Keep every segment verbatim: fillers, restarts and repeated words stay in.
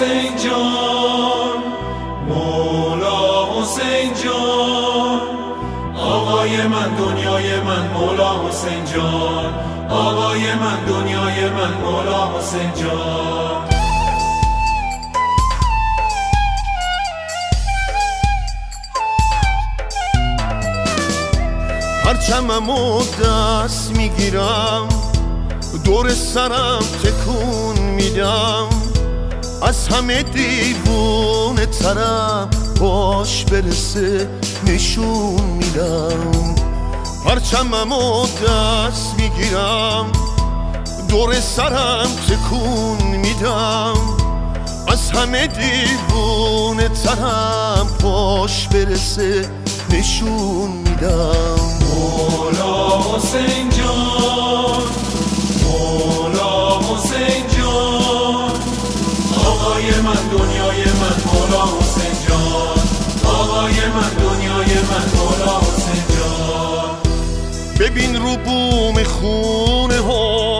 حسین جان، مولا حسین جان، آقای من دنیای من مولا حسین جان، آقای من دنیای من مولا حسین جان. پرچممو دست میگیرم، دور سرم تکون میدم، از همه دیوونه ترم باش برسه نشون میدم. پرچممو دست میگیرم، دور سرم تکون میدم، از همه دیوونه ترم باش برسه نشون میدم. مولا حسین جان، مولا حسین جان، آقای من دنیای من مولا حسین جان، آقای من دنیای من مولا حسین جان. ببین رو بوم خونه ها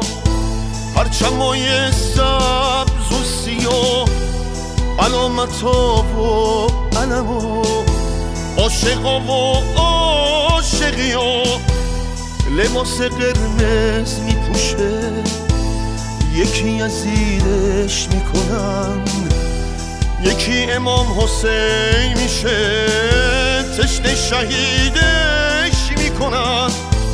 پرچمای سبز و سیاه، علامت ها و علم ها، عاشقا و عاشقی ها لباس قرمز میپوشه، یکی از زیرش میکنن، یکی امام حسین میشه، تشنه شهیدش میکنن،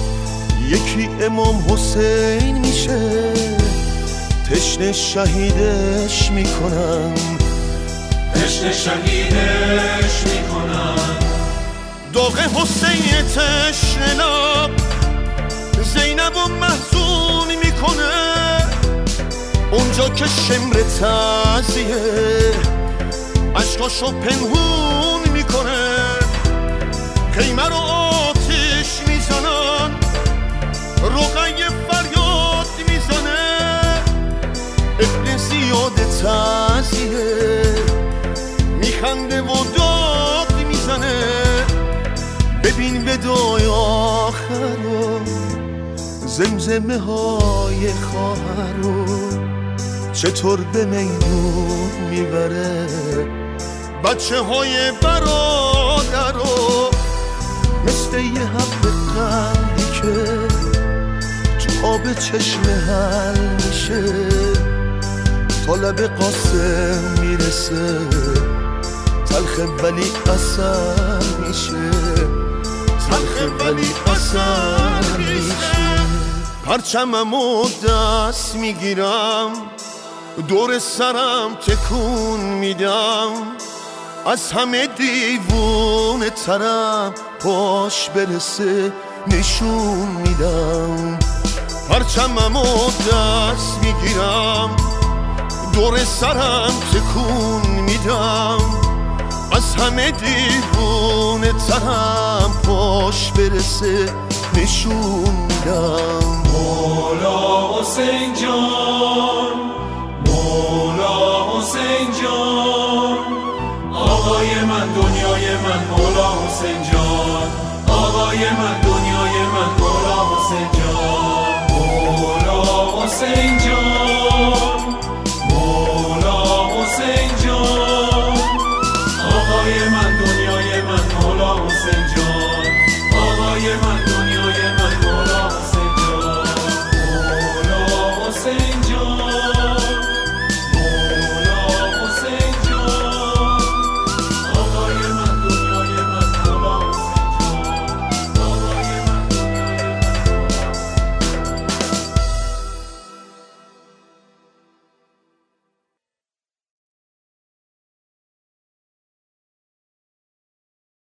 یکی امام حسین میشه، تشنه شهیدش میکنن، تشنه شهیدش میکنن. داغ حسین تشنه لب زینب و محزون میکنه، اونجا که شمر تعزیه عشقاشو پنهون میکنه، خیمه رو آتش میزنن، رقیه فریاد میزنه، ابن زیاد تعزیه میخنده و داد میزنه. ببین ودای آخر رو، زمزمه های خواهر رو چطور به میدون میبره، بچه های برادر رو مثل یه حب قندی که تو آب چشمه حل میشه، تا لب قاسم میرسه، تلخ ولی اثر میشه، تلخ ولی اثر میشه. پرچممو دست میگیرم، دور سرم تکون میدم، از همه دیوونه ترم باش برسه نشون میدم. پرچممو دست میگیرم، دور سرم تکون میدم، از همه دیوونه ترم باش برسه نشون میدم. مولا حسین جان، مولا حسین جان، آقای من دنیای من مولا حسین جان، آقای من دنیای من مولا حسین جان، مولا حسین جان.